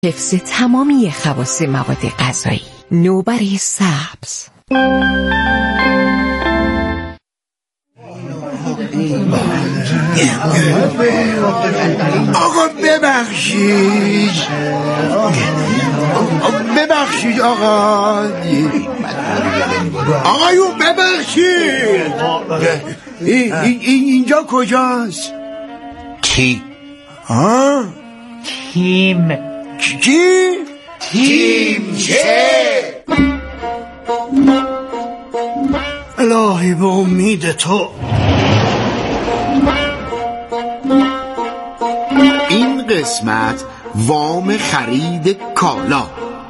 حفظ تمامی خواص مواد غذایی. نوبر سبز. آقا ببخشید آقایون ببخشید. اینجا کجاست؟ کی؟ تیم. کی؟ تیمچه. الهی به امید تو. این قسمت وام خرید کالا.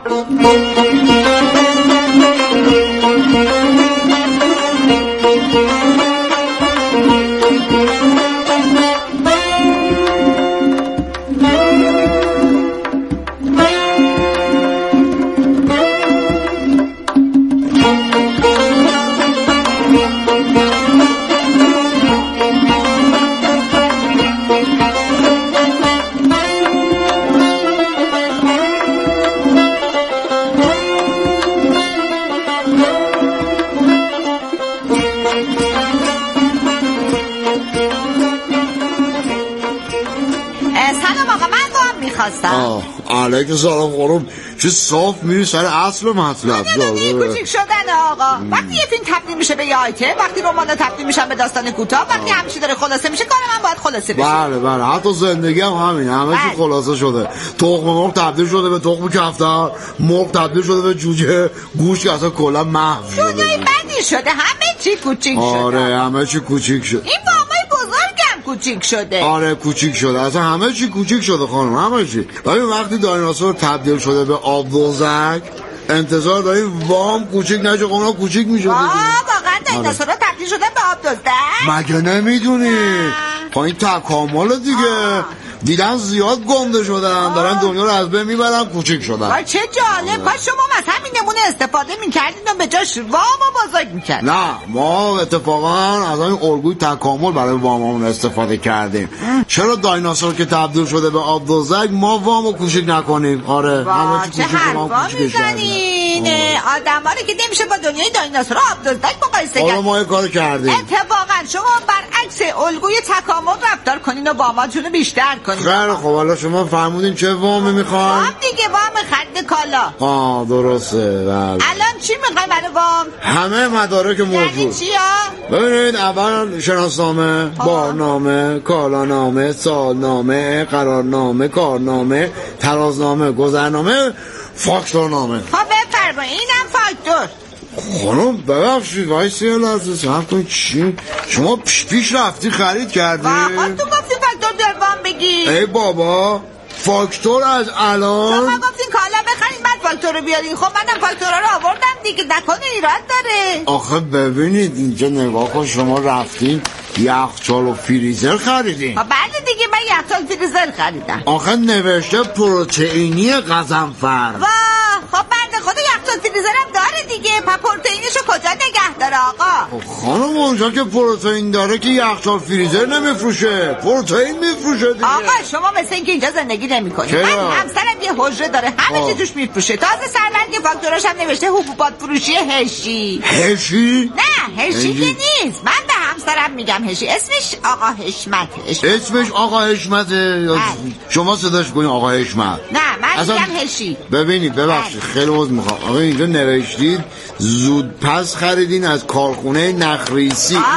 علیک سلام خانم. چه صاف میری سر اصل مطلب. کوچیک شدن آقا. وقتی یه فیلم تبدیل میشه به یه آیتم، وقتی رمان تبدیل میشن به داستان کوتاه، وقتی همیشه داره خلاصه میشه، کار من باید خلاصه بشه. بله حتی زندگی هم همین، همه چی خلاصه شده. تخم مرغ تبدیل شده به تخم کفتر، مرغ تبدیل شده به جوجه، گوشت اصلا کلا محو شده. دنیای بدی شده، همه چی کوچیک شده. آره همه چی کوچیک شده. این وامای بزرگم کوچیک شده. آره کوچیک شده، اصلا همه چی کوچیک شده خانم، همه چی. ولی وقتی دایناسور تبدیل شده به آبدوزک، انتظار داریم وام کوچیک نشه، اونا کوچیک میشه. واقعا دایناسورها تبدیل شدن به آبدوزک؟ مگه نمیدونی؟ این تکامل دیگه. دیدن زیاد گنده شدن، دارن دنیا رو از بین میبرن، کوچیک شدن. چه جالب. کاش شما از همین نمونه استفاده میکردین و به جاش وامو بزرگ میکردین. نه ما اتفاقا از این الگوی تکامل برای واممون استفاده کردیم. چرا دایناسور که تبدیل شده به آبدوزک ما وامو کوچیک نکنیم؟ آره همه چی کوچیک ما کوچیکش کردیم. آدما رو که نمیشه با دنیای دایناسورها آبدوزک مقایسه کرد. حالا ما یه کار کردیم. اتفاقا شما برعکس الگوی تکامل رفتار کنین و واماتون رو بیشتر کنین. خیلی خب، حالا شما فرمودین چه وامی میخواین؟ وام دیگه، وام خرید کالا. درسته. بله. الان چی میخواین برای وام؟ همه مدارک موجود. یعنی چیا؟ ببینید، اول شناسنامه، بارنامه، کالانامه، سالنامه، قرارنامه، کارنامه، ترازنامه، گذرنامه، فاکتورنامه. بفرمایید، اینم فاکتور. خانم ببخشید وایسی یه لحظه صبر کنید. چی؟ شما پیش رفتی خرید کردی؟ خودتون گفتین فاکتور در وام بگی. ای بابا، فاکتور از الان؟ شما گفتین کالا بخرید بعد فاکتور رو بیارین. خب منم فاکتورها رو آوردم دیگه، نکنه ایراد داره. آخه ببینید اینجا نگاه کن، شما رفتین یخچال و فریزر خریدین. بله دیگه، من یخچال فریزر خریدم. آخه نوشته پروتئینی قزنفر. خب بنده خدا یخچال فریزرم داره دیگه، پروتئینشو کجا نگه داره آقا؟ خانم اونجا که پروتئین داره که یخچال فریزر نمیفروشه، پروتئین میفروشه دیگه. آقا شما مثل اینکه اینجا زندگی نمیکنید. من همسرم یه حجره داره، همه چی توش میفروشه. تازه سربند فاکتوراش هم نوشته حبوبات فروشی هشی. هشی؟ نه هشی که نیست، من به همسرم میگم هشی. اسمش آقا حشمت. اسمش آقا حشمته؟ شما صداش کنید آقا حشمت. نه من میگم هشی. ببینید ببخشید خیلی عذر میخوام، آقا اینجا نوشتید زود پس خریدین از کارخونه نخریسی. آقا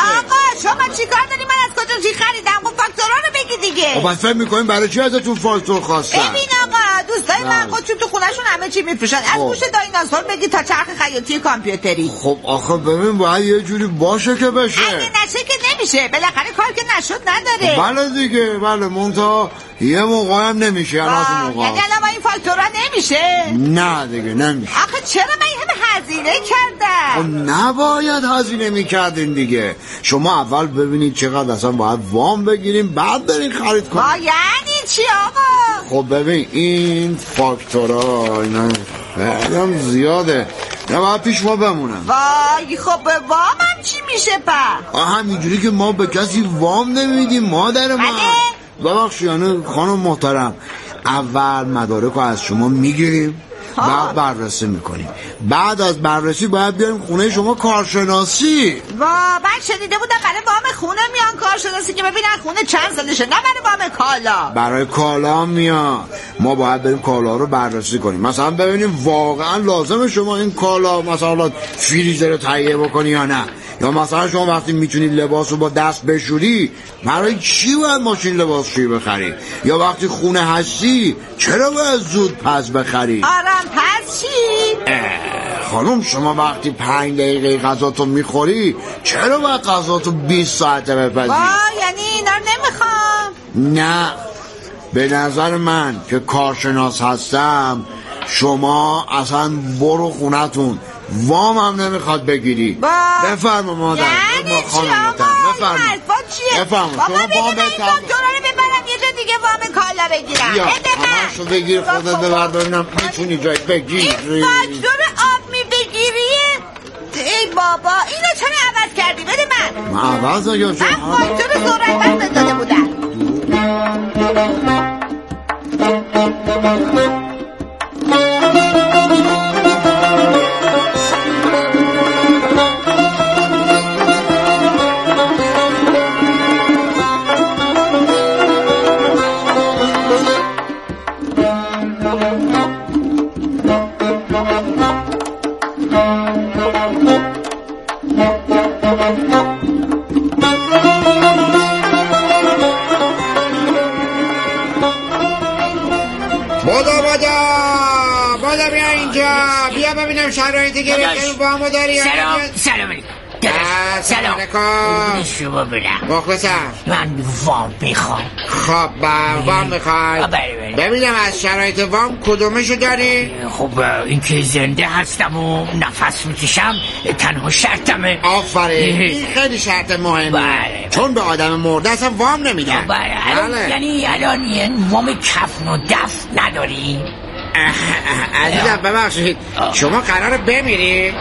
شما چی کار داری؟ من از کجا چی خریدم؟ خب فاکتورها رو بگی دیگه. خب فکر میکنین برای چی ازتون فاکتور خواستن؟ ببین آقا، دوستای من خودشون تو خونهشون همه چی میفروشن، از گوش دایناسور بگی تا چرخ خیاطی کامپیوتری. خب آخه ببین باید یه جوری باشه که بشه. اگه نشه که نمیشه، بالاخره کار که نشد نداره. بله دیگه، بله منتها یه موقع هم نمیشه. یعنی الان با این فاکتورها نمیشه؟ نه دیگه نمیشه. آخه چرا من همه هزینه کردم؟ نباید هزینه میکردین دیگه. شما اول ببینید چقدر اصلا باید وام بگیریم بعد برین خرید کنید. یعنی چی آقا؟ خب ببین این فاکتورها اینا خیلی زیاده، نه باید پیش ما بمونن. وای خب به وامم چی میشه پا؟ همینجوری که ما به کسی وام نمیدیم مادر من. ببخشید خانم محترم، اول مدارک رو از شما میگیریم، بعد بررسی میکنیم. بعد از بررسی باید بیاریم خونه شما کارشناسی. من شنیده بودم برای وام خونه میان کارشناسی که ببینن خونه چند سالشه، نه برای وام کالا. برای کالا میان. ما باید بریم کالا رو بررسی کنیم، مثلا ببینیم واقعا لازمه شما این کالا مثلا فریزر رو تهیه بکنی یا نه، یا مثلا شما وقتی میتونی لباس رو با دست بشوری برای چی باید ماشین لباسشویی بخری، یا وقتی خونه هستی چرا باید زود پز بخری. آرام پز چی؟ خانم شما وقتی 5 دقیقه غذاتو میخوری چرا باید غذاتو 20 ساعته بپزی؟ یعنی اینا رو نمیخوام. نه، به نظر من که کارشناس هستم شما اصلا برو خونتون، وام هم نمیخواد بگیری. بفرما مادر. یعنی چی آقا؟ این حرفا چیه؟ بفرما بابا بگیم این فاکتورا رو ببرم یه جا دیگه وام کالا بگیرم. یا همشو بگیر خودت ببر ببینم میتونی جای بگیری. این فاکتور آب میبگیری؟ ای بابا اینو چرا عوض کردی؟ بده من عوض یا چه؟ من فاکتور ضرورت داده بودن. بادا بیا اینجا، بیا ببینم شرایطی که با همو داری. سلام علیکم. سلام علیکم. شما برم مخلصم. من وام میخوام. خب وام میخوای؟ ببینم از شرایط وام کدومشو داری؟ خب این که زنده هستم و نفس میکشم تنها شرطمه. آفرین، این خیلی شرط مهمه. چون به آدم مرده اصلا وام نمیدن. یعنی الان یه وام کفن و دفن نداری؟ عزیزم ببخشید شما قراره بمیری؟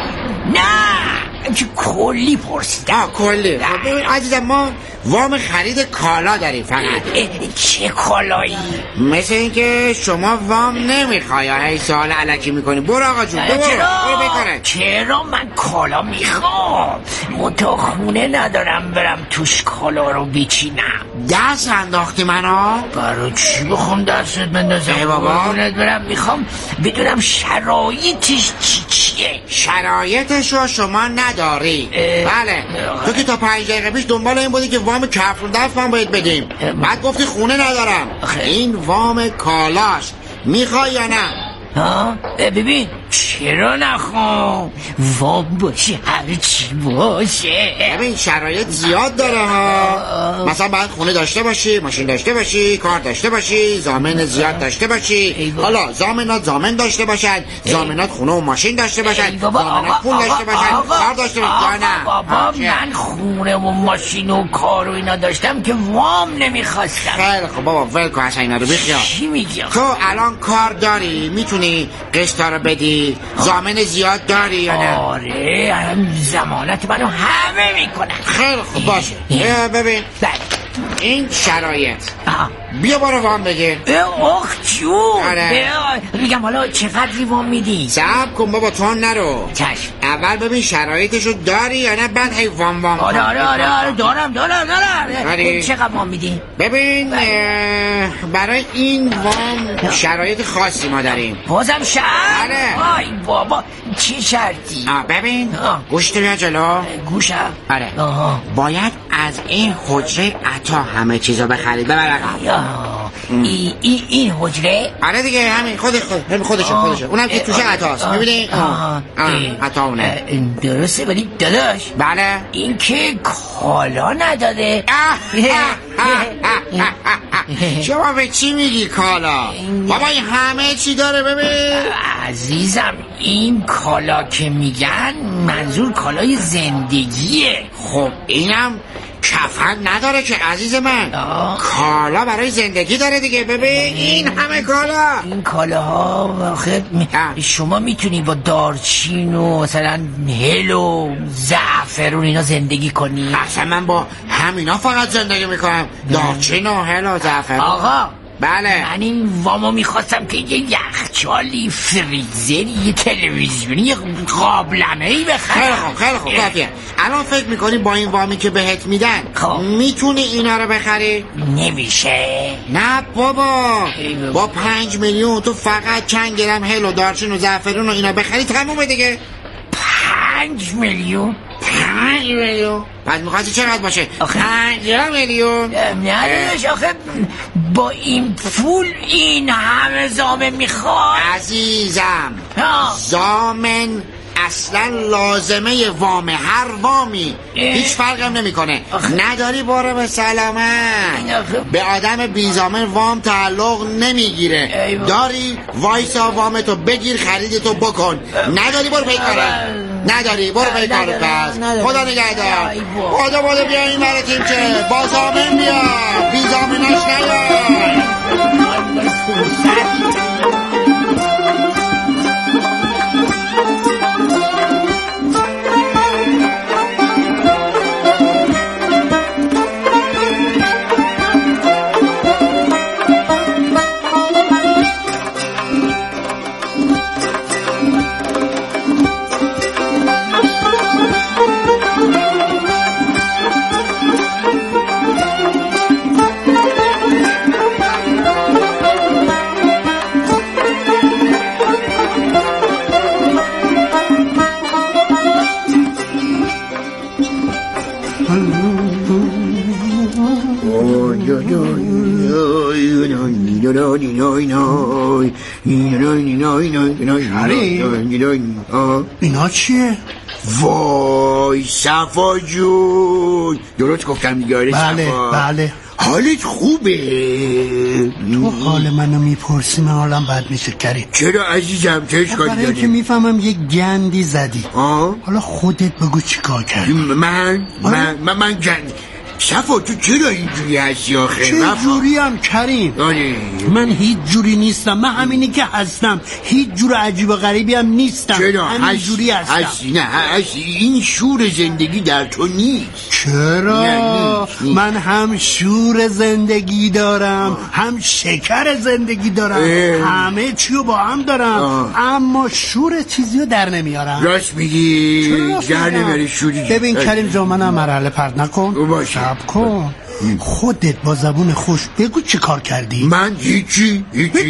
نه که کلی پرسیدم. کلی. عزیزم ما وام خرید کالا داریم فقط. چه کالایی؟ مثل این که شما وام نمیخوای، هی سوال الکی میکنی. برو آقا جون برو بکنه. چرا من کالا میخوام؟ متا خونه ندارم برم توش کالا رو بچینم. دست انداختی منو؟ برای چی بخوام دستت بندازم؟ ای بابا برم میخوام بدونم شرایطش چیه. شرایطشو شما نداری. بله تو که تا 5 دقیقه پیش دنبال این بودی که وام کفر دفن باید بدیم، بعد گفتی خونه ندارم. این وام کالاست، میخوای یا نه؟ ببین چرا نخوام؟ وام باشه هرچی باشه. ببین شرایط زیاد داره ها. مثلا باید خونه داشته باشی، ماشین داشته باشی، کار داشته باشی، ضامن زیاد داشته باشی. حالا ضامن داشته باشن، ضامنات خونه و ماشین داشته باشن، ضامنات پول داشته باشن، کار داشته باشن. نه بابا من خونه و ماشین و کار و اینا داشتم که وام نمیخواستم. خیلی خب بابا ول کن اصلا اینا رو بیخیال. چی میگی؟ تو الان کار داری، میتونی قسطا رو بدی، ضامن زیاد داری یا نه؟ آره ضمانت منو همه میکنن. خیلی خوب باشه. ببین این شرایط بیا برو وام بگیر. اخ جون. آره. میگم حالا چقدر وام میدی؟ صبر کن بابا تو نرو. چشم. اول ببین شرایطشو داری یا نه، بعد هی وام آره دارم. چقدر وام میدی؟ ببین برای این وام شرایط خاصی ما داریم. بازم شرط؟ آره. آی بابا چه شرطی؟ ببین گوشت بیا جلو. گوشم؟ آره. باید از این حجره عطا همه چیزو بخرید. ببر این حجره؟ آره دیگه همین خودشه. اونم که توشه عطاست. میبینی؟ عطا اونه. درسته ولی داداش بله این که کالا نداده. شما به چی میگی کالا؟ بابا این همه چی داره. ببین عزیزم این کالا که میگن منظور کالای زندگیه. خب اینم کفن نداره که عزیز من. کالا برای زندگی داره دیگه. ببین این همه کالا. این کالاها شما میتونی با دارچین و مثلا هل و زعفرون اینا زندگی کنی؟ اصلا من با همینا فقط زندگی میکنم. دارچین و هل و زعفرون. آقا بله. من این وامو میخواستم که یه یخچالی، فریزری، یه تلویزیونی، یه قابلمه‌ای بخرم. خیلی خوب کافیه. الان فکر میکنی با این وامی که بهت میدن میتونی اینا رو بخری؟ نمیشه. نه بابا، با 5 میلیون تو فقط چند گرم هل و دارچین و زعفرون و اینا بخری تمومه دیگه. 5 میلیون؟ 5 میلیون؟ پس میخواستی چقدر باشه؟ 5 میلیون؟ نه آخه با این پول این همه زامن میخواد؟ عزیزم زامن اصلا لازمه وامه، هر وامی هیچ فرقم نمیکنه. نداری برو به سلامت. به آدم بیزامن وام تعلق نمیگیره. داری وایسا وامتو بگیر، خریدتو بکن. نداری برو پیکاره. نداری برو پیکاره. پس خدا نگهدار. خدا بیا این براتیم که با زامن بیا، بیزامناش نیار. اینا چیه؟ وای صفا جون، درست گفتم دیگه؟ بله. حالت خوبه؟ تو حال منو میپرسی، من حالم بد میشه کریم. چرا عزیزم؟ چه اشکالی داری؟ برای که میفهمم یک گندی زدی. حالا خودت بگو چی کار کردی. من گند. صفا تو چرا اینجوری هستی آخه؟ چه جوری هم کریم؟ من هیچ جوری نیستم. من همینی که هستم. هیچ جور عجیب و غریبی هم نیستم. چرا؟ همین جوری هستم. هستی. این شور زندگی در تو نیست. چرا؟ من هم شور زندگی دارم، هم شکر زندگی دارم، همه چیو با هم دارم، اما شور چیزیو در نمیارم. راست میگی؟ در نمیاری شوری. ببین کریم جا، منم مرحله پرد نکن. باشه کن. خودت با زبون خوش بگو چی کار کردی؟ من هیچی.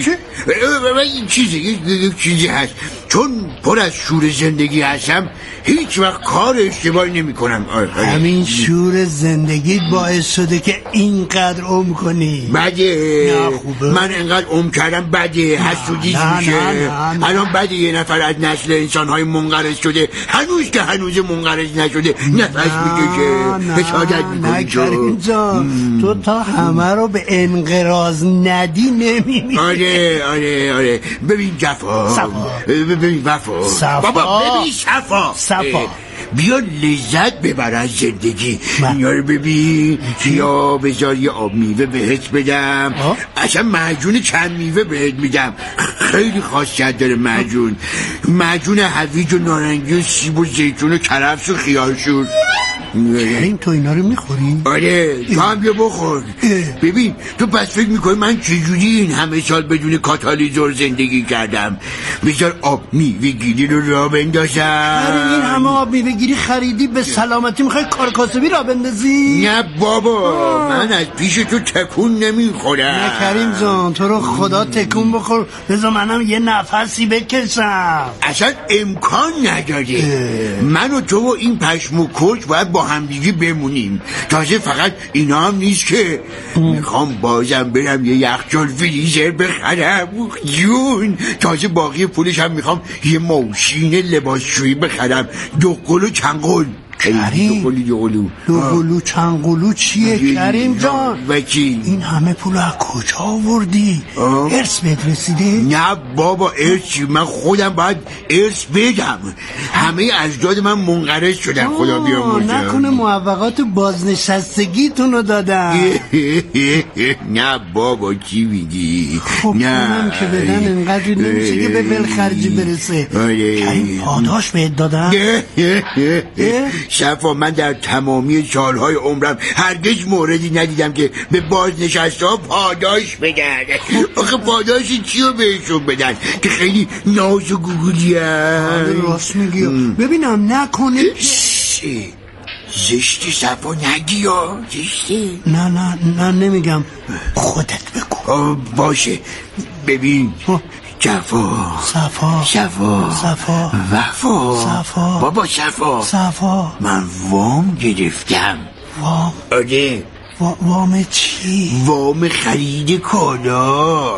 این چیزی هست، چون پر از شور زندگی هستم هیچ وقت کار اشتباهی نمی کنم. همین شور زندگیت باعث شده که اینقدر عمر کنی. بده. من اینقدر عمر کردم بده. حسودی میشه. الان بده یه نفر از نسل انسانهای منقرض شده، هنوز که هنوز منقرض نشده نفس میکشه. حسادت میکنی کریم جان. تو تا همه رو به انقراض ندی نمیمی. آره. ببین جفا، ببین وفا، بابا ببین صفا. بیا لذت ببر از زندگی. اینا رو ببین. یا بذار یه آب میوه بهت بدم. اصلا معجون چند میوه بهت میدم، خیلی خاصیت داره معجون هویج و نارنگی و سیب و زیتون و کرفس و خیارشور. کریم تو اینا رو میخوری؟ آره تو هم بیا بخور. ببین تو پس فکر میکنی من چجوری این همه سال بدون کاتالیزور زندگی کردم؟ بذار آب میوه گیری رو راه بندازم. این همه آب میوه گیری خریدی به سلامتی میخوای کار کاسبی راه بندازی؟ نه بابا، من از پیش تو تکون نمیخورم. نه کریم جان، تو رو خدا تکون بخور، بذار منم یه نفسی بکشم. اصلا امکان نداره. من و تو و این پشم و کرچ باید با همدیگه بمونیم. تازه فقط اینا هم نیست که میخوام بازم برم یه یخچال فریزر بخرم جون. تازه باقی پولش هم میخوام یه ماشین لباسشویی بخرم. دوقلو و چنگل. کریم دوقلو چنگلو چیه کریم جان؟ وکی این همه پول از کجا آوردی؟ ارث بهت رسیده؟ نه بابا، ارث من خودم باید ارث بدم. همه اجداد من منقرض شدن. خدا بیامرزه. نکنه موفقات بازنشستگیتون رو دادن؟ نه بابا چی میگی؟ خب نه که بدن انقدری نمیشه که به ولخرجی برسه. کریم پاداش بهت دادن؟ صفا من در تمامی سالهای عمرم هرگز موردی ندیدم که به بازنشسته ها پاداش بدن. آخه پاداشی چیو بهشون بدن که خیلی ناز و گوگولی هست. راست میگی. ببینم نکنه زشتی صفا نگی ها. زشتی. نه نمیگم، خودت بگو. باشه. ببین جفا صفا وفا. بابا صفا من وام گرفتم. وام؟ آره. وام چی؟ وام خرید کالا.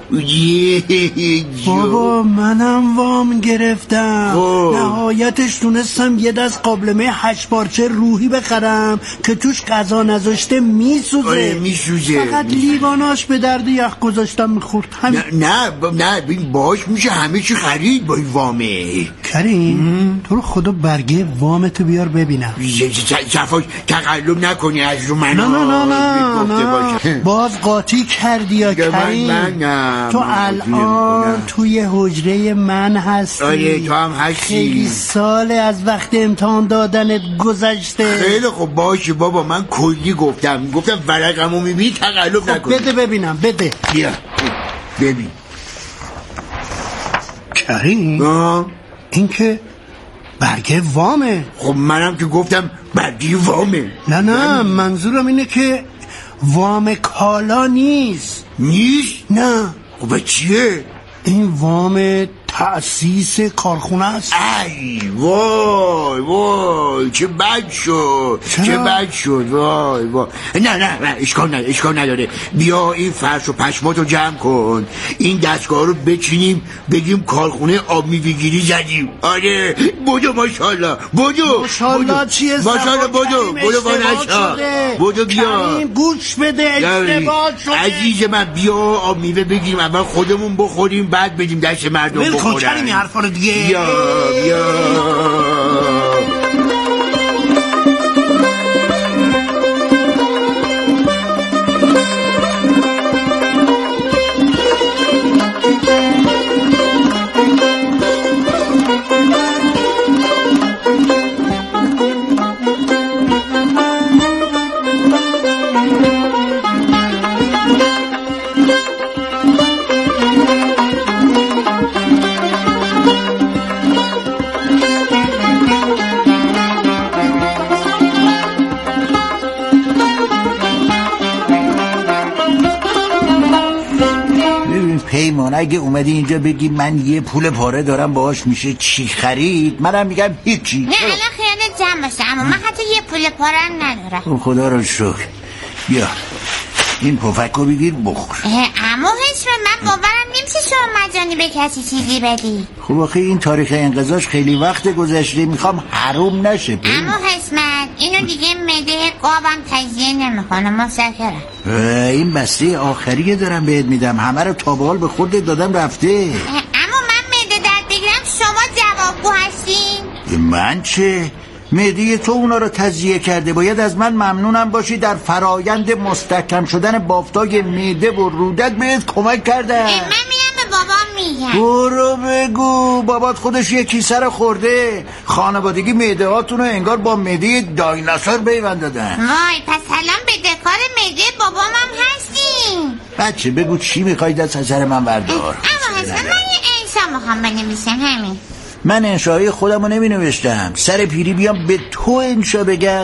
بابا منم وام گرفتم. نهایتش تونستم یه دست قابلمه 8 پارچه روحی بخرم که توش غذا نذاشته میسوزه. فقط لیواناش به درد یخ گذاشتم میخورد. نه ببین باش میشه همه چی خرید با این وامه. کریم تو رو خدا برگه وامتو بیار ببینم. صفا تقلب نکنی از رو من. نه باز قاطی کردی یا کریم. تو الان توی حجره من هستی. آره تو هم هستی. خیلی ساله از وقت امتحان دادنت گذشته. خیلی خب باشه بابا، من کلی گفتم ورقمو میبینی تقلب نکنی. بده ببینم. بده بیا ببین کریم. این که برگه وامه. خب منم که گفتم برگه وامه. نه منظورم اینه که وام کالا نیست. نه خب چیه؟ این وام تأسیس کارخونه است. ای وای چه بد شد. وای نه اشکال نداره. بیا این فرش و پشماتو جمع کن، این دستگاه رو بچینیم بگیم کارخونه آب میوه‌گیری زدیم. آره بودو ماشاءالله. ماشاءالله چیه؟ ماشاءالله بودو وانشا. بودو بیا گوش بده اشتباه شده. عزیز من بیا آب میوه بگیریم، اول خودمون بخوریم بعد بدیم دست مردم بخورن. کریم این حرفا رو دیگه. بیا پیمان اگه اومدی اینجا بگی من یه پول پاره دارم باهاش میشه چی خرید، منم میگم هیچی. نه الان خیالت جمع باشه، اما من حتی یه پول پاره ندارم. خب خدا رو شکر. بیا این پفک رو بگیر بخور. اما حسن من باورم نمیشه شما مجانی به کسی چیزی بدی. خب آخه این تاریخ انقضاش خیلی وقت گذشته، میخوام حروم نشه. اما حسن اینو دیگه مده قابم تجزیه نمیکنه، متشکرم. این بسته آخریه دارم بهت میدم، همه رو تا به حال به خودت دادم رفته. اما من مده درد بگیرم شما جوابگو هستین؟ من چه؟ معده تو اونا رو تجزیه کرده، باید از من ممنونم باشی. در فرایند مستحکم شدن بافتای معده و رودت بهت کمک کردم. من میرم به بابام میگم. برو بگو بابات خودش یه کیسه رو خورده. خانوادگی معده هاتون رو انگار با معده دایناسور پیوند دادن. وای پس الان به دکار معده بابامم هستیم. بچه بگو چی میخوای دست از سر من بردار. اما حسن من یه انشا میخوام بنویسم. همین من انشای خودم رو نمی نوشتم، سر پیری بیام به تو انشا بگم.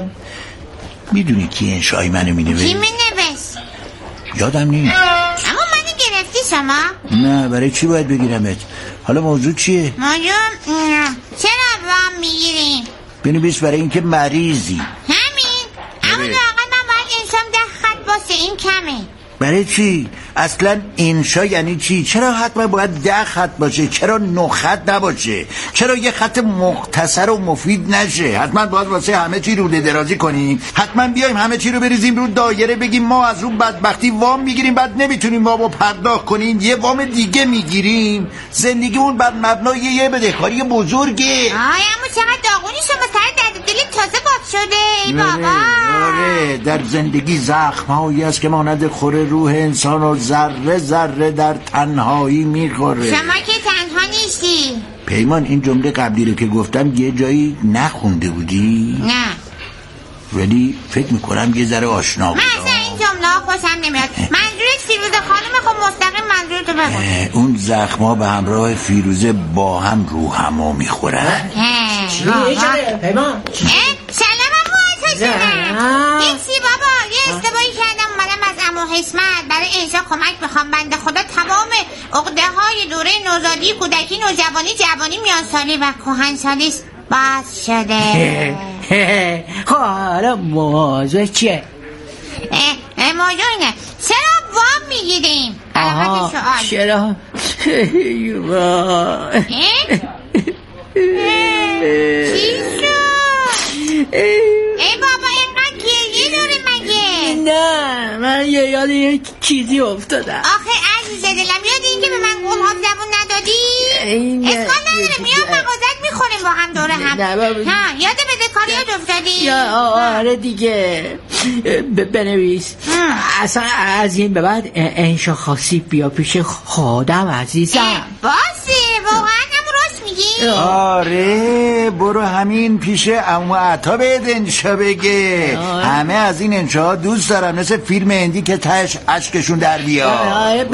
میدونی کی انشای منو می نوشت؟ کی می نوشت؟ یادم نیست. اما منو گرفتی شما؟ نه برای چی باید بگیرمت؟ حالا موضوع چیه؟ موضوع چرا وام میگیریم؟ بنویس برای اینکه مریضی. همین؟ اما لااقل من باید انشام 10 خط باشه، این کمه. برای چی؟ اصلا انشا یعنی چی؟ چرا حتما باید 10 خط باشه؟ چرا 9 خط نباشه؟ چرا یه خط مختصر و مفید نشه؟ حتما باید واسه همه چی روده درازی کنیم؟ حتما بیایم همه چی رو بریزیم رو دایره بگیم ما از رو بدبختی وام میگیریم، بعد نمیتونیم وامو پرداخت کنیم یه وام دیگه میگیریم؟ زندگیمون بر مبنای یه بدهکاری بزرگه. اما چقدر داغونی شما، سر درد دل تازه باب شده ای بابا. آره در زندگی زخم‌هایی است که مانند خور روح انسان و ذره ذره در تنهایی میخوره. شما که تنها تنها نیستی. پیمان این جمله قبلی رو که گفتم یه جایی نخونده بودی؟ نه ولی فکر میکنم یه ذره آشنا بود. من اصلا این جمله ها خوشم نمیاد. منظورت فیروزه خانم؟ خب مستقیم منظورتو بگو. اون زخما به همراه فیروزه با هم رو همو میخورن. چی شده پیمان؟ سلام امو حسینم. نیستی بابا، یه اشتباهی کردم اومدم از عمو حسمت برای انشا کمک بخوام. بنده خدا تمام عقده های دوره نوزادی، کودکی، نوجوانی، جوانی، میانسالی و کهنسالی باز شده. حالا موضوع چیه؟ موضوع اینه چرا وام میگیریم؟ آها چرا؟ چی شد؟ ای بابا اینقدر گریه داره مگه؟ نه من یاد یک چیزی افتادم. آخه عزیز دلم یاد این که به من قول ها زبون ندادی؟ اشکال نداره میام مغازت میخوریم با هم دوره هم. یاد بدهکاریات افتادی؟ یا آره دیگه بنویس اصلا از این به بعد انشا خواستی بیا پیش خودم عزیزم. باشه واقعا هم راست میگی؟ آره برو همین پیش عمو عطا بهت انشا بگه. همه از این انشاها دوست دارم، مثل فیلم هندی که تهش اشکشون در بیاد.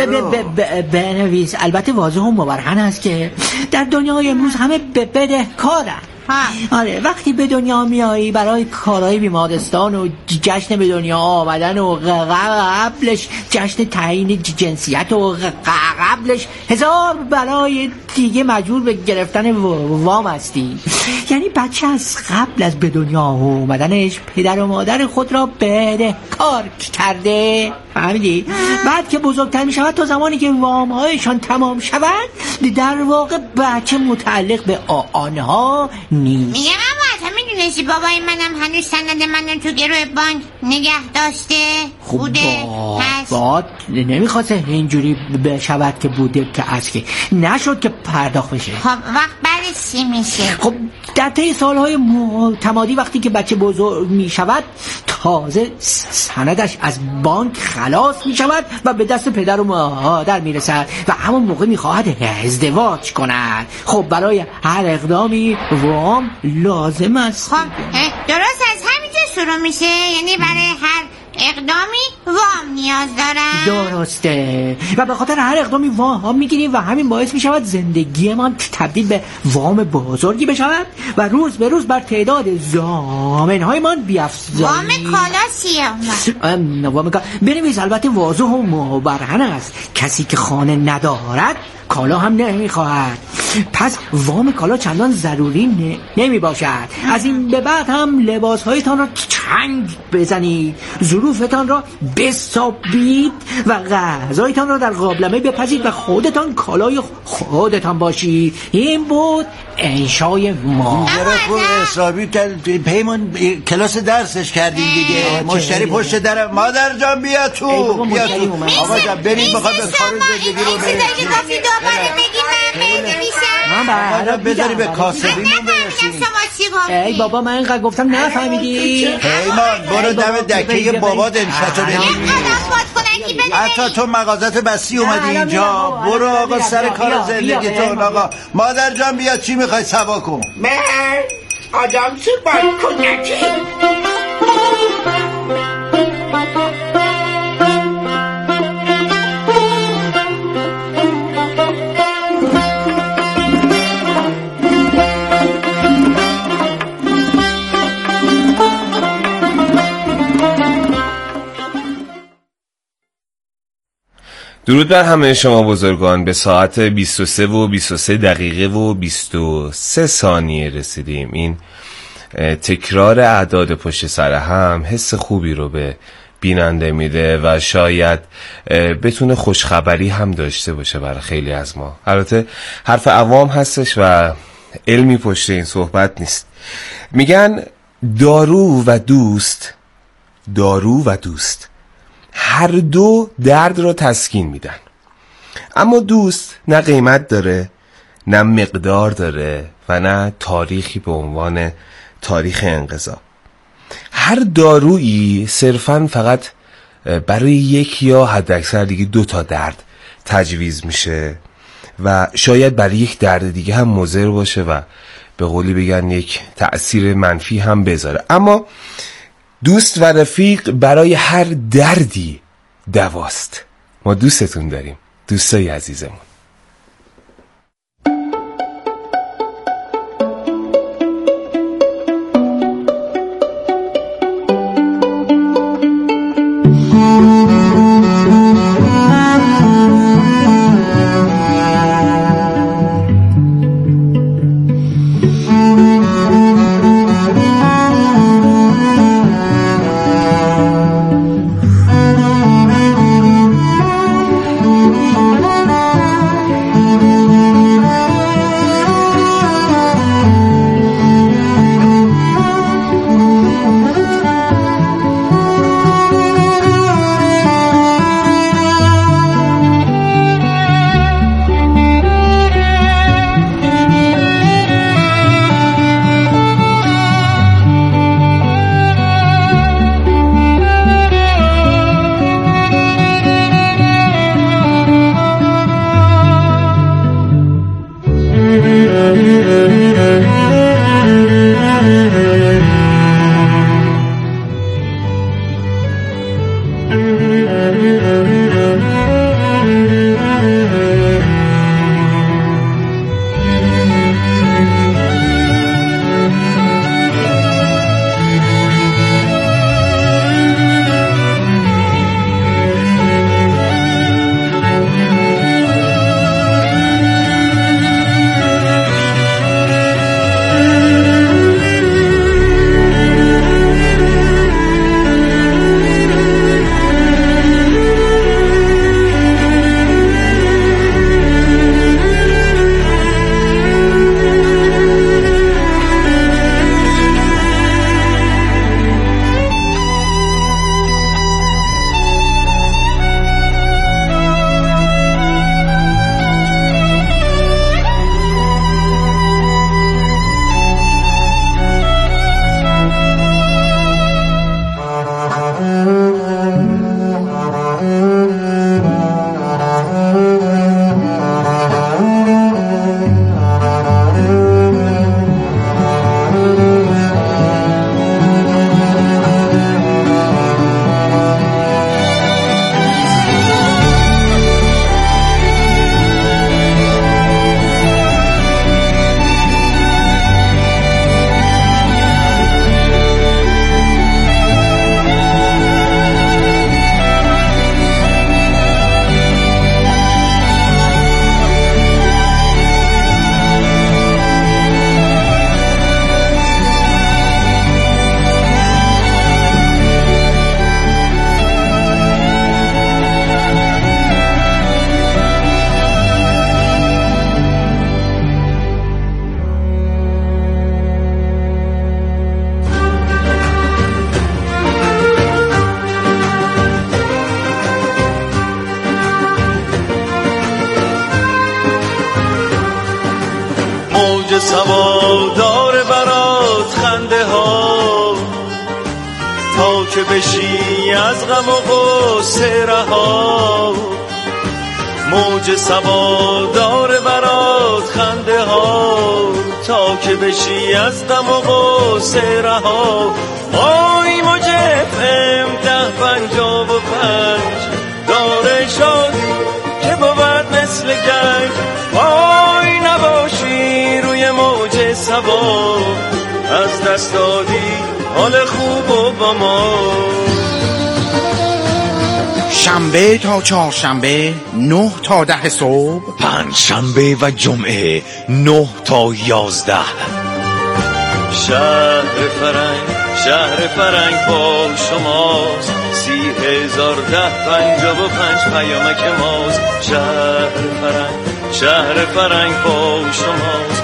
بنویس. البته واضح و مبرهن است که در دنیای امروز همه بدهکارن. آره وقتی به دنیا میایی برای کارهای بیمارستان و جشن به دنیا آمدن و قبلش جشن تعیین جنسیت و قبلش هزار برای دیگه مجبور به گرفتن وام هستی. یعنی بچه از قبل از به دنیا آمدنش پدر و مادر خود را بدهکار کرده، فهمیدی؟ بعد که بزرگتر می شود تا زمانی که وامهایشان تمام شود در واقع بچه متعلق به آنها نیست. میگم اما میدونستی بابای منم هنوز سند منو تو گروه بانک نگه داشته؟ بوده باد نمیخواسته اینجوری بشود که بوده که از که نشد که پرداخت بشه. خب وقت برسی میشه. خب در طی سالهای تمادی وقتی که بچه بزرگ می شود تازه سندش از بانک خلاص می شود و به دست پدر و مادر می رسد و همون موقع می خواهد ازدواج کند. خب برای هر اقدامی وام لازم است. خب درست از همینجا شروع میشه، یعنی برای هر اقدامی وام نیاز دارم. درسته و به خاطر هر اقدامی وام میگیریم و همین باعث میشود زندگی ما تبدیل به وام بزرگی بشود و روز به روز بر تعداد ضامنهای ما بیفزاییم. وام کالاسیه وام بنویس. البته واضح و مبرهن است کسی که خانه ندارد کالا هم نمیخواهد، پس وام کالا چندان ضروری نمی باشد. از این به بعد هم لباسهایتان را چنگ بزنید، ظروفتان را بسابید و غذایتان را در قابلمه بپزید و خودتان کالای خودتان باشید. این بود انشای ما. حسابی پیمان کلاس درسش کردیم دیگه. مشتری پشت در. مادر جان بیا تو. آقا جان برید بخواد به کار زندگی رو برید. من بذاری به کاسبیمون برسیم. ای بابا من اینقدر گفتم نفهمیدی. پیمان برو دم دکه بابات انشاتو بگیر. حتی تو مغازت بستی اومدی اینجا. برو آقا سر کار زندگیتون. آقا مادر جان بیا چی میخوای سوا کن؟ من آدم چه بالکنکی. درود بر همه شما بزرگان. به ساعت 23 و 23 دقیقه و 23 ثانیه رسیدیم. این تکرار اعداد پشت سر هم حس خوبی رو به بیننده میده و شاید بتونه خوشخبری هم داشته باشه برای خیلی از ما. البته حرف عوام هستش و علمی پشت این صحبت نیست. میگن دارو و دوست هر دو درد را تسکین میدن، اما دوست نه قیمت داره، نه مقدار داره و نه تاریخی به عنوان تاریخ انقضا. هر دارویی صرفاً فقط برای یک یا حداکثر دیگه 2 تا درد تجویز میشه و شاید برای یک درد دیگه هم مضر باشه و به قولی بگن یک تأثیر منفی هم بذاره. اما دوست و رفیق برای هر دردی دواست. ما دوستتون داریم دوستای عزیزمون. سوادار برات خنده ها تا که بشی از غم و غصه رها. موج سوادار برات خنده ها تا که بشی از غم و غصه رها. آی موج FM 1055 داره شادی که بود مثل گنج. آی نباشی روی موج سوا از دست دادی حال خوب و با ما. شنبه تا چهارشنبه 9 تا 10 صبح، پنجشنبه و جمعه 9 تا 11. شهر فرنگ با شماست، 30,1055 پیامک ماست. شهر فرنگ با شماست،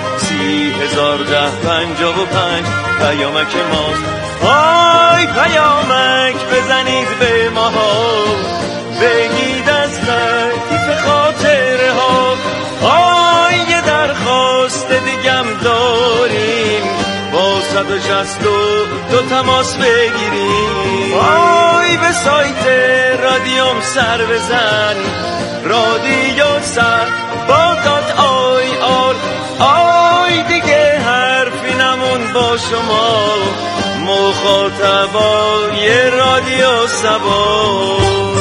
30,1055 پیامک ماست. آی پیامک بزنید به ماها، بگید از لطیف خاطره ها. آی یه درخواست دیگم داریم، با 162 تماس بگیریم. آی به سایت رادیوم سر بزن، رادیو سر با شما مخاطبای رادیو سبا.